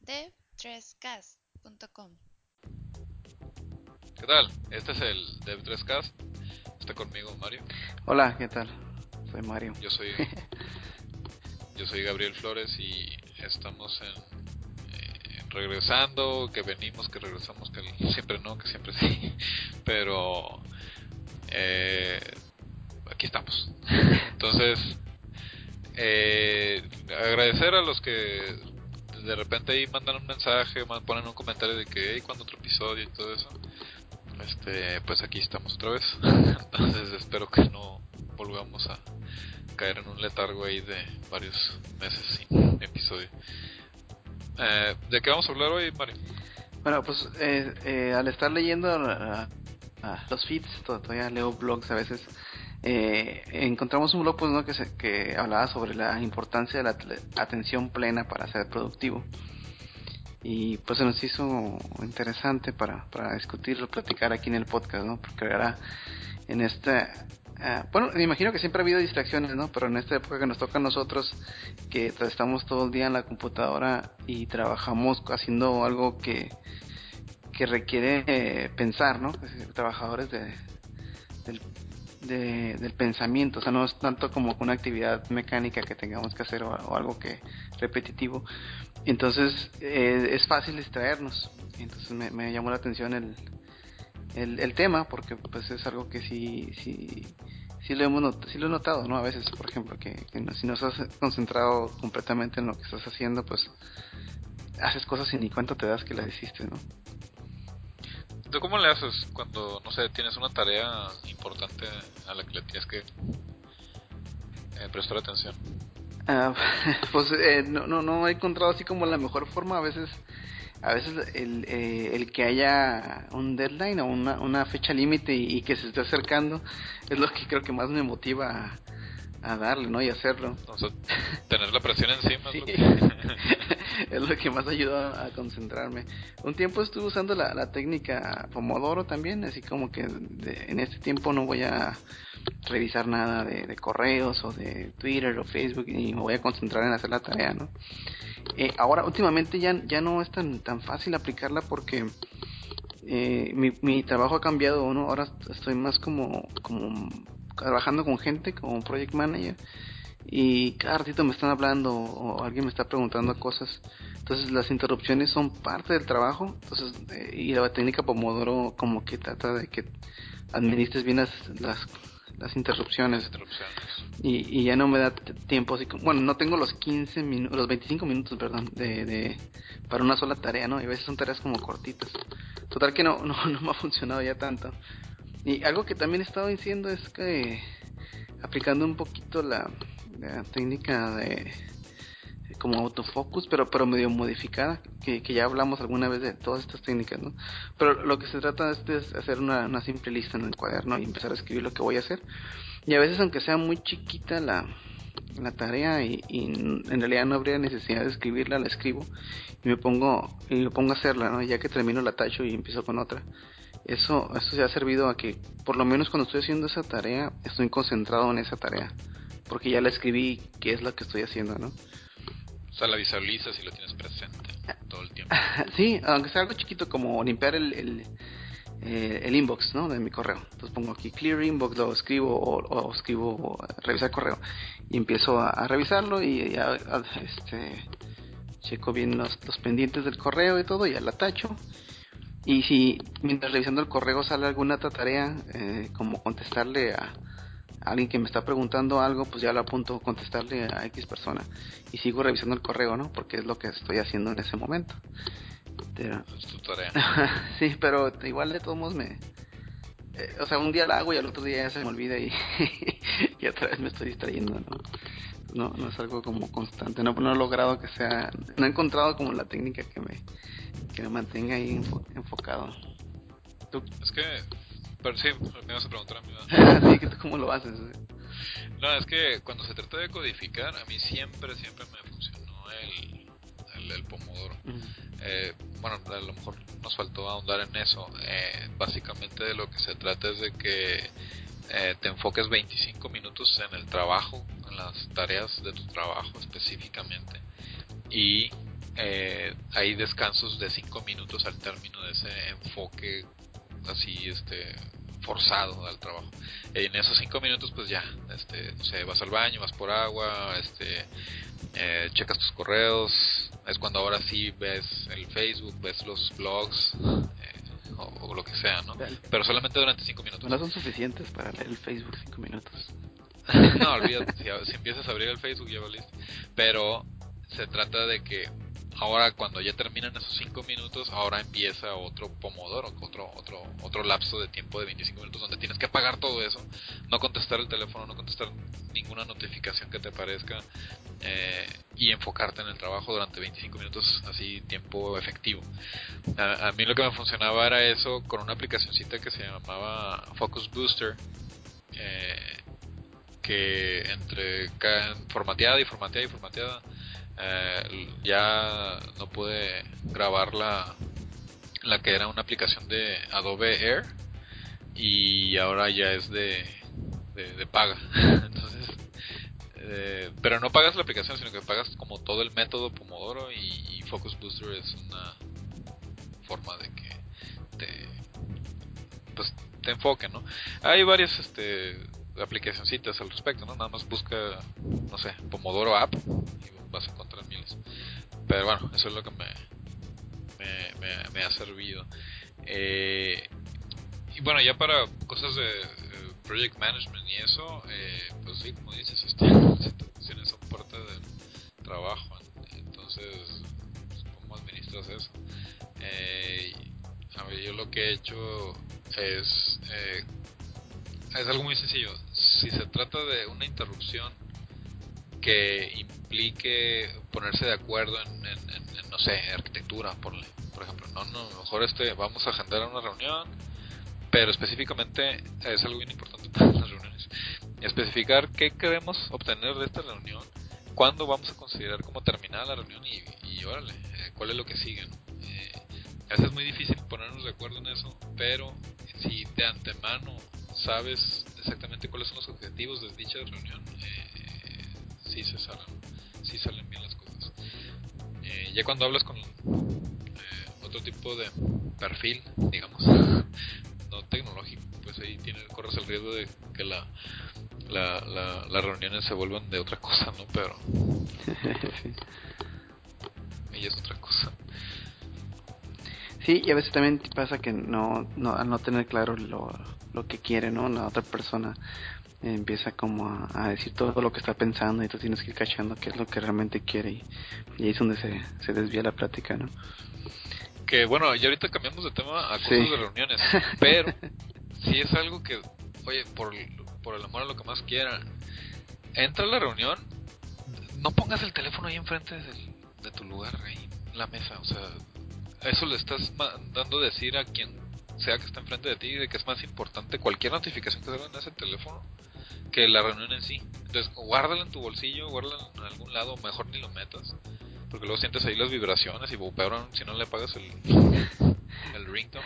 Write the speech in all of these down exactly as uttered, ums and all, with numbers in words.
dev tres cast punto com. ¿Qué tal? Este es el Dev tres Cast. Está conmigo Mario. Hola, ¿qué tal? Soy Mario. Yo soy yo soy Gabriel Flores y estamos en eh, regresando, que venimos, que regresamos, que siempre no, que siempre sí. Pero eh, aquí estamos. Entonces, eh, agradecer a los que de repente ahí mandan un mensaje, ponen un comentario de que hey, ¿cuándo otro episodio y todo eso? Este, pues aquí estamos otra vez. Entonces espero que no volvamos a caer en un letargo ahí de varios meses sin episodio. Eh, ¿De qué vamos a hablar hoy, Mario? Bueno, pues eh, eh, al estar leyendo uh, uh, los feeds, todavía leo blogs a veces, eh, encontramos un blog pues, ¿no? que, se, que hablaba sobre la importancia de la atención plena para ser productivo. Y pues se nos hizo interesante para, para discutirlo, platicar aquí en el podcast, ¿no? Porque ahora en esta... Uh, bueno, me imagino que siempre ha habido distracciones, ¿no? Pero en esta época que nos toca a nosotros, que estamos todo el día en la computadora y trabajamos haciendo algo que, que requiere eh, pensar, ¿no? Trabajadores de, del, de, del pensamiento, o sea, no es tanto como una actividad mecánica que tengamos que hacer o, o algo que repetitivo. Entonces eh, es fácil distraernos. Entonces me, me llamó la atención el, el, el tema porque pues es algo que sí sí sí lo hemos not- sí lo he notado, no, a veces, por ejemplo, que, que no, si no estás concentrado completamente en lo que estás haciendo, pues haces cosas y ni cuenta te das que las hiciste, ¿no? ¿Tú cómo le haces cuando, no sé, tienes una tarea importante a la que le tienes que eh, prestar atención? Uh, pues eh, no, no no he encontrado así como la mejor forma. A veces a veces el, eh, el que haya un deadline o una, una fecha límite y, y que se esté acercando es lo que creo que más me motiva a, a darle, ¿no? Y hacerlo. O sea, tener la presión encima es Sí, lo que... es lo que más ayuda a concentrarme. Un tiempo estuve usando la, la técnica Pomodoro también, así como que de, en este tiempo no voy a revisar nada de, de correos o de Twitter o Facebook y me voy a concentrar en hacer la tarea, ¿no? Eh, ahora, últimamente ya, ya no es tan, tan fácil aplicarla porque eh, mi, mi trabajo ha cambiado, ¿no? Ahora estoy más como, como trabajando con gente, como project manager, y cada ratito me están hablando o alguien me está preguntando cosas. Entonces las interrupciones son parte del trabajo. Entonces, eh, y la técnica Pomodoro como que trata de que administres bien las, las, las Las interrupciones. interrupciones. Y, y ya no me da t- tiempo así como, bueno, no tengo los quince minutos, los veinticinco minutos, perdón, de, de, para una sola tarea, ¿no? Y a veces son tareas como cortitas. Total que no, no, no me ha funcionado ya tanto. Y algo que también he estado diciendo es que aplicando un poquito la, la técnica de como autofocus, pero pero medio modificada, que, que ya hablamos alguna vez de todas estas técnicas, ¿no? Pero lo que se trata es de hacer una, una simple lista en el cuaderno y empezar a escribir lo que voy a hacer. Y a veces, aunque sea muy chiquita la, la tarea y, y en realidad no habría necesidad de escribirla, la escribo y me pongo y me pongo a hacerla, ¿no? Y ya que termino la tacho y empiezo con otra. Eso eso se ha servido a que por lo menos cuando estoy haciendo esa tarea estoy concentrado en esa tarea, porque ya la escribí, qué es lo que estoy haciendo, ¿no? O sea, la visualizas y lo tienes presente todo el tiempo. Sí, aunque sea algo chiquito como limpiar el, el, eh, el inbox, ¿no? De mi correo. Entonces pongo aquí clear inbox, lo escribo o, o escribo eh, revisar correo y empiezo a, a revisarlo y ya a- este checo bien los, los pendientes del correo y todo, y ya la tacho. Y si mientras revisando el correo sale alguna otra tarea, eh, como contestarle a, a alguien que me está preguntando algo, pues ya lo apunto contestarle a X persona y sigo revisando el correo, ¿no? Porque es lo que estoy haciendo en ese momento. Pero, Es tu tarea. sí, pero igual de todos modos me, eh, o sea, un día la hago y al otro día ya se me olvida y, y otra vez me estoy distrayendo, ¿no? No, no es algo como constante, no, no he logrado que sea, no he encontrado como la técnica que me, que me mantenga ahí enfo- enfocado. ¿Tú? Es que... Pero sí, me vas a preguntar a mí. Sí, que tú cómo lo haces. No, es que cuando se trata de codificar, a mí siempre, siempre me funcionó el, el, el Pomodoro. Uh-huh. Eh, bueno, a lo mejor nos faltó ahondar en eso. Eh, básicamente de lo que se trata es de que eh, te enfoques veinticinco minutos en el trabajo, en las tareas de tu trabajo específicamente, y eh, hay descansos de cinco minutos al término de ese enfoque así este forzado al trabajo. En esos cinco minutos pues ya, este, no sé, vas al baño, vas por agua, este, eh, checas tus correos, es cuando ahora sí ves el Facebook, ves los blogs, eh, o, o lo que sea, ¿no? Dale. Pero solamente durante cinco minutos. No son suficientes para leer el Facebook cinco minutos. No, olvídate, si, si empiezas a abrir el Facebook ya valiste. Pero se trata de que ahora cuando ya terminan esos cinco minutos, ahora empieza otro pomodoro, otro otro otro lapso de tiempo de veinticinco minutos donde tienes que apagar todo eso, no contestar el teléfono, no contestar ninguna notificación que te aparezca, eh, y enfocarte en el trabajo durante veinticinco minutos, así tiempo efectivo. A, a mí lo que me funcionaba era eso con una aplicacioncita que se llamaba Focus Booster, eh, que entre ca- formateada y formateada y formateada, eh, ya no pude grabar la, la que era una aplicación de Adobe Air, y ahora ya es de, de, de paga. Entonces, eh, pero no pagas la aplicación, sino que pagas como todo el método Pomodoro, y, y Focus Booster es una forma de que te, pues, te enfoque, ¿no? Hay varias este aplicacioncitas al respecto, ¿no? Nada más busca, no sé, Pomodoro App y vas a encontrar miles. Pero bueno, eso es lo que me me, me, me ha servido. Eh, y bueno, ya para cosas de eh, project management y eso, eh, pues sí, como dices, este, las interrupciones son parte del trabajo. Entonces, pues, ¿cómo administras eso? Eh, a ver, yo lo que he hecho es eh, es algo muy sencillo. Si se trata de una interrupción que implique ponerse de acuerdo en, en, en, en no sé, arquitectura, ponle, por ejemplo, no, no, mejor este, vamos a agendar una reunión, pero específicamente es algo bien importante para las reuniones, especificar qué queremos obtener de esta reunión, cuándo vamos a considerar como terminada la reunión, y, y órale, eh, cuál es lo que sigue, ¿no? Eh, a veces es muy difícil ponernos de acuerdo en eso, pero si de antemano sabes exactamente cuáles son los objetivos de dicha reunión, eh, sí se salen, sí salen bien las cosas. Eh, ya cuando hablas con eh, otro tipo de perfil, digamos, no tecnológico, pues ahí tiene, corres el riesgo de que la, la, la, las reuniones se vuelvan de otra cosa, ¿no? Pero Sí. ella es otra cosa. Sí, y a veces también te pasa que no, no al no tener claro lo, lo que quiere, ¿no? La otra persona eh, empieza como a, a decir todo lo que está pensando, y tú tienes que ir cachando qué es lo que realmente quiere, y, y ahí es donde se, se desvía la plática, ¿no? Que bueno, ya ahorita cambiamos de tema a Sí. cosas de reuniones, pero si es algo que, oye, por, por el amor a lo que más quiera, entra a la reunión, no pongas el teléfono ahí enfrente del, de tu lugar, ahí en la mesa, o sea, eso le estás mandando decir a quien sea que está enfrente de ti de que es más importante cualquier notificación que salga en ese teléfono que la reunión en sí. Entonces, guárdala en tu bolsillo, guárdala en algún lado, mejor ni lo metas, porque luego sientes ahí las vibraciones y peor si no le pagas el, el ringtone.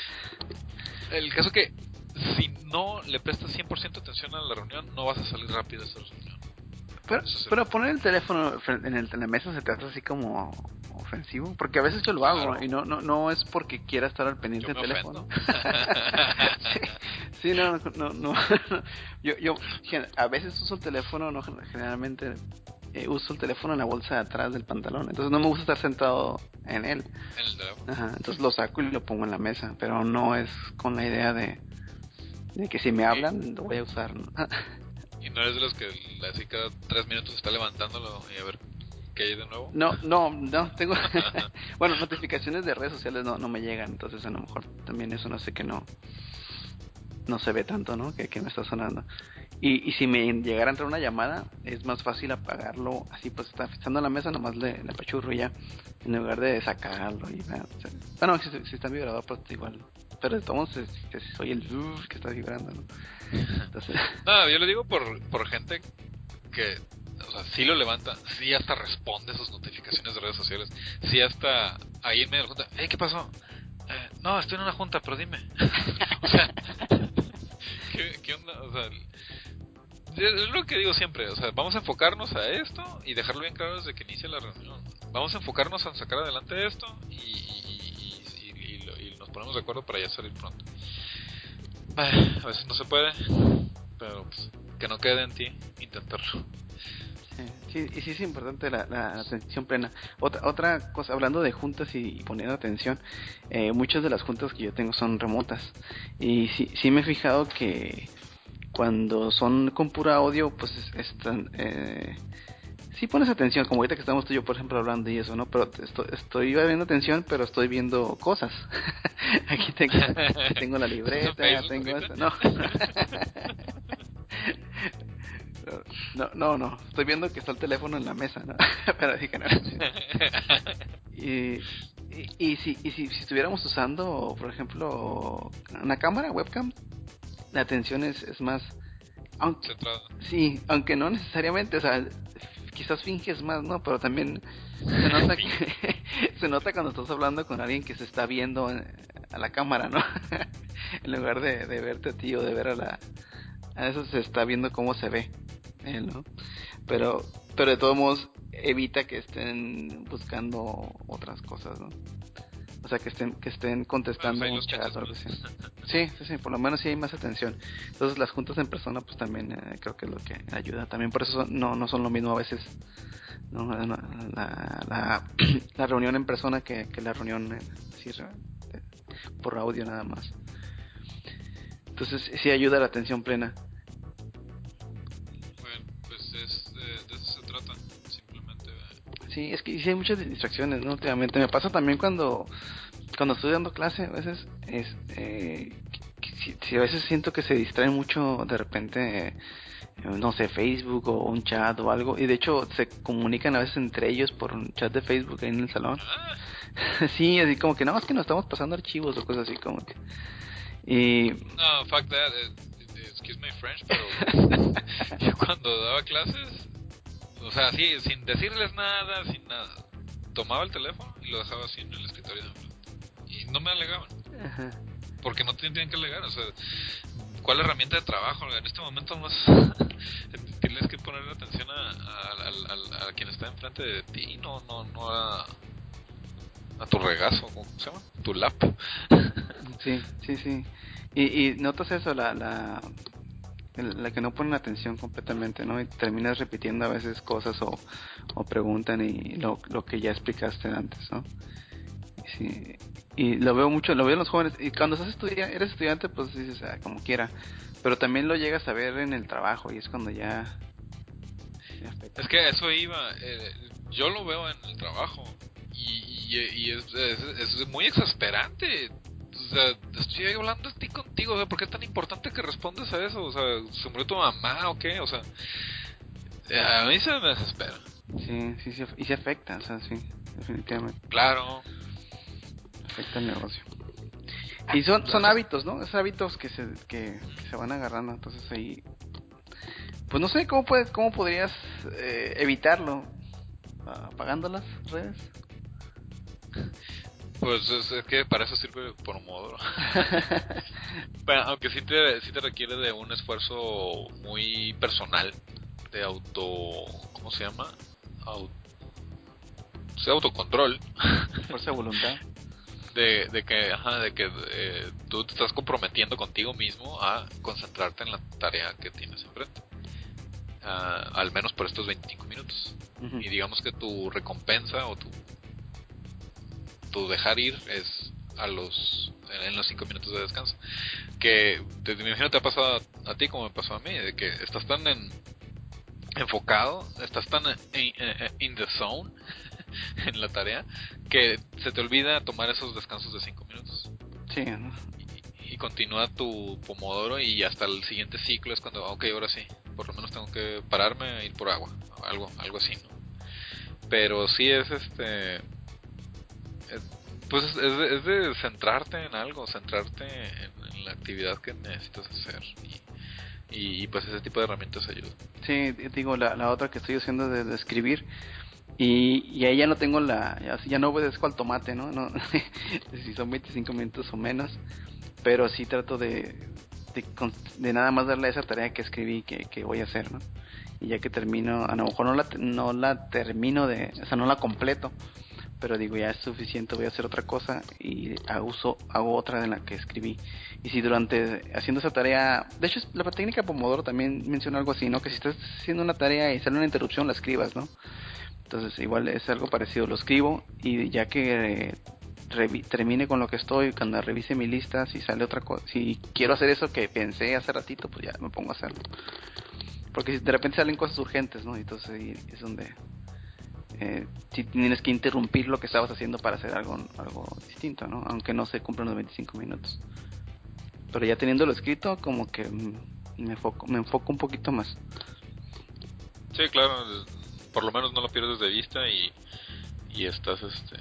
El caso que si no le prestas cien por ciento atención a la reunión, no vas a salir rápido de esa reunión. Pero, Eso es el... pero poner el teléfono fre- en, el, en la mesa se te hace así como ofensivo, porque a veces yo lo hago, Claro, y no no no es porque quiera estar al yo pendiente me del teléfono. ofendo. Sí, sí, no, no, no, no. Yo, yo gen- a veces uso el teléfono, no, gen- generalmente eh, uso el teléfono en la bolsa de atrás del pantalón, entonces no me gusta estar sentado en él. En el teléfono. Ajá, entonces lo saco y lo pongo en la mesa, pero no es con la idea de, de que si me hablan lo voy a usar, ¿no? Y, y no eres de los que así cada tres minutos está levantándolo y a ver qué hay de nuevo. No, no, no, tengo... Bueno, notificaciones de redes sociales no, no me llegan, entonces a lo mejor también eso no sé que no, no se ve tanto, ¿no? Que, que me está sonando. Y, y si me llegara a entrar una llamada, es más fácil apagarlo así, pues está estando en la mesa, nomás le, le apachurro y ya, en lugar de sacarlo y va, o sea, bueno, si, si está en vibrador, pues igual, pero de todos modos, es- es- soy el uh, que está vibrando, ¿no? Entonces, No, yo lo digo por, por gente que, o sea, sí lo levanta, sí hasta responde sus notificaciones de redes sociales, sí hasta ahí en medio de la junta, hey, ¿qué pasó? Eh, no, estoy en una junta, pero dime. O sea, ¿qué, ¿qué onda? O sea, es lo que digo siempre, o sea, vamos a enfocarnos a esto y dejarlo bien claro desde que inicia la reunión. vamos a enfocarnos en sacar adelante esto y, y, y, y, y, lo- y nos ponemos de acuerdo para ya salir pronto. Ay, a veces no se puede, pero pues, que no quede en ti intentarlo. Sí, sí, y sí es importante la, la atención plena. Otra, otra cosa, hablando de juntas y, y poniendo atención, eh, muchas de las juntas que yo tengo son remotas. Y sí, sí me he fijado que cuando son con pura audio, pues es- están, eh, sí pones atención, como ahorita que estamos tú y yo, por ejemplo, hablando y eso, ¿no? Pero te- estoy, estoy viendo atención, pero estoy viendo cosas. Aquí tengo, tengo la ¿Estás en libreta, Facebook tengo ahorita? esto, no. No, no, no, estoy viendo que está el teléfono en la mesa, ¿no? Pero dije, no. Y, y, y si, y si, si estuviéramos usando, por ejemplo, una cámara, webcam, la atención es, es más, aunque, Centrado. sí, aunque no necesariamente, o sea, quizás finges más, ¿no? Pero también se nota que, se nota cuando estás hablando con alguien que se está viendo en- a la cámara, ¿no? En lugar de, de verte a ti o de ver a la, a eso se está viendo cómo se ve él, ¿no? Pero, pero de todos modos evita que estén buscando otras cosas, ¿no? O sea, que estén, que estén Bueno, pues contestando ahí un los chat cachas o algo más. así. Sí, sí, sí, por lo menos sí hay más atención. Entonces las juntas en persona pues también eh, creo que es lo que ayuda. También por eso son- no, no son lo mismo a veces, ¿no? La, la, la, la reunión en persona que, que la reunión en- así, re- eh, por audio nada más. Entonces sí ayuda a la atención plena. Bueno, pues es, eh, de eso se trata. Simplemente. eh, Sí, es que sí hay muchas distracciones, ¿no? Últimamente me pasa también cuando cuando estoy dando clase, a veces, es, eh, que- que si, si a veces siento que se distraen mucho de repente, eh, no sé, Facebook o un chat o algo, y de hecho se comunican a veces entre ellos por un chat de Facebook ahí en el salón. Ah, Sí, así como que no, es que nos estamos pasando archivos o cosas así como que. Y. no, fuck that. eh, eh, excuse my French, pero yo cuando daba clases, o sea, así, sin decirles nada, sin nada, tomaba el teléfono y lo dejaba así en el escritorio de enfrente. Y no me alegaban. Ajá. Porque no tienen, tienen que alegar, o sea, ¿cuál herramienta de trabajo? En este momento más tienes que poner atención a, a, a, a, a quien está enfrente de ti, no no no a, a tu regazo, ¿cómo se llama? Tu lap. Sí, sí, sí. Y, y notas eso, la, la, el- la que no ponen atención completamente, ¿no? Y terminas repitiendo a veces cosas o, o preguntan y lo, lo que ya explicaste antes, ¿no? Y sí, y lo veo mucho, lo veo en los jóvenes. Y cuando estás estudia, eres estudiante, pues dices, ah, como quiera. Pero también lo llegas a ver en el trabajo y es cuando ya, ya afecta. Es que eso iba, eh, yo lo veo en el trabajo y, y, y es, es, es muy exasperante. O sea, estoy hablando de ti contigo, o sea, ¿por qué es tan importante que respondas a eso? O sea, ¿se murió tu mamá o qué? O sea, eh, a mí se me desespera. Sí, sí, sí, y se afecta, o sea, sí, definitivamente Claro. afecta el negocio. Y son, son Antes, hábitos, ¿no? Es hábitos que se, que, que se van agarrando, entonces ahí, pues no sé cómo puedes, cómo podrías eh, evitarlo, apagando las redes. pues es, es que para eso sirve Pomodoro. Bueno, aunque sí te, sí te requiere de un esfuerzo muy personal, de auto, ¿cómo se llama? Au- sí, autocontrol, Fuerza de voluntad. de, de que, ajá, de que eh, tú te estás comprometiendo contigo mismo a concentrarte en la tarea que tienes enfrente, ah, al menos por estos veinticinco minutos. Ujú. Y digamos que tu recompensa o tu, tu dejar ir es a los en los cinco minutos de descanso. Que te, me imagino te ha pasado a, a ti como me pasó a mí, de que estás tan en, enfocado, estás tan en, en, in the zone en la tarea que se te olvida tomar esos descansos de cinco minutos. Sí, ¿no? Y, y continúa tu pomodoro y hasta el siguiente ciclo es cuando, ok, ahora sí, por lo menos tengo que pararme a ir por agua, algo, algo así, ¿no? Pero sí es este, eh, pues es, es, de, es de centrarte en algo, centrarte en, en la actividad que necesitas hacer y, y, y pues ese tipo de herramientas ayudan. Sí, digo, la, la otra que estoy haciendo de, de escribir. Y, y ahí ya no tengo la, ya, ya no obedezco al tomate, ¿no? No si son veinticinco minutos o menos, pero sí trato de, de, cons- de nada más darle esa tarea que escribí que, que voy a hacer, ¿no? y ya que termino, a lo mejor no la, no la termino de, o sea, no la completo, pero digo, ya es suficiente, voy a hacer otra cosa y hago, uso, hago otra de la que escribí. Y si durante, haciendo esa tarea, de hecho la técnica Pomodoro también menciona algo así, ¿no? Que si estás haciendo una tarea y sale una interrupción, la escribas, ¿no? Entonces igual es algo parecido, lo escribo y ya que eh, revi- termine con lo que estoy, cuando revise mi lista, si sale otra cosa, si quiero hacer eso que pensé hace ratito, pues ya me pongo a hacerlo. Porque si de repente salen cosas urgentes, ¿no? Entonces ahí es donde eh, si tienes que interrumpir lo que estabas haciendo para hacer algo algo distinto, ¿no? Aunque no se cumplan los veinticinco minutos. Pero ya teniéndolo escrito, como que mm, me enfoco, me enfoco un poquito más. Sí, claro, por lo menos no lo pierdes de vista y, y estás este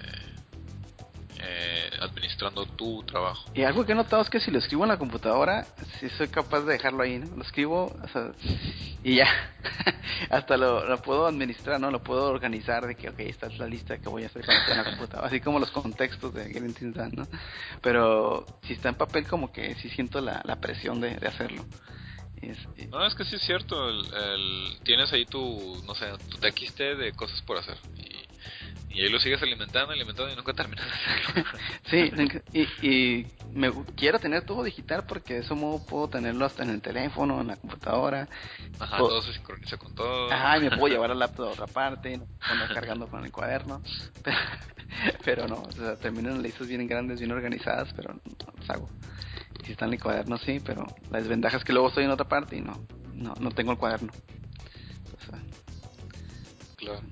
eh, administrando tu trabajo. Y algo que he notado es que si lo escribo en la computadora, sí soy capaz de dejarlo ahí, ¿no? Lo escribo, o sea, y ya, hasta lo, lo puedo administrar, ¿no? Lo puedo organizar de que, ok, esta es la lista que voy a hacer cuando esté en la computadora, así como los contextos de Getting Things Done, ¿no? Pero si está en papel, como que sí siento la, la presión de, de hacerlo. Es, eh, No, es que sí es cierto, el, el- tienes ahí tu, no sé, tu T X T de cosas por hacer y, y ahí lo sigues alimentando, alimentando y nunca terminas de hacerlo. sí, y, y me gu- quiero tener todo digital porque de eso modo puedo tenerlo hasta en el teléfono, en la computadora. Ajá, Puedo, todo se sincroniza con todo. ajá, y me puedo llevar el laptop a otra parte, no puedo andar cargando con el cuaderno. Pero, pero no, o sea, terminan las listas bien grandes, bien organizadas, pero no las hago. Y si están en el cuaderno, sí, pero la desventaja es que luego estoy en otra parte y no, no, no tengo el cuaderno. O sea, Claro.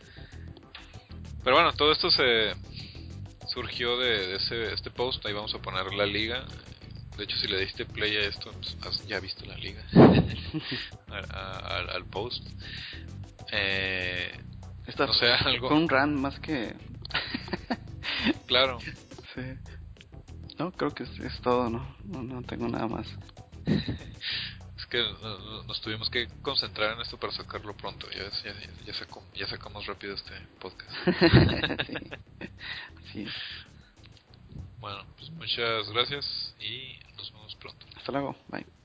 Pero bueno, todo esto se surgió de, de ese este post. Ahí vamos a poner la liga. De hecho, si le diste play a esto, pues has ya visto la liga. a- a- al, al post. Eh, esta no sé, fue algo. un run más que... Claro. sí. No, creo que es, es todo, ¿no? ¿no? No tengo nada más. Es que no- no- nos tuvimos que concentrar en esto para sacarlo pronto. Ya, ya, ya, sacó- ya sacamos rápido este podcast. sí, así es. Bueno, pues muchas gracias y nos vemos pronto. Hasta luego, bye.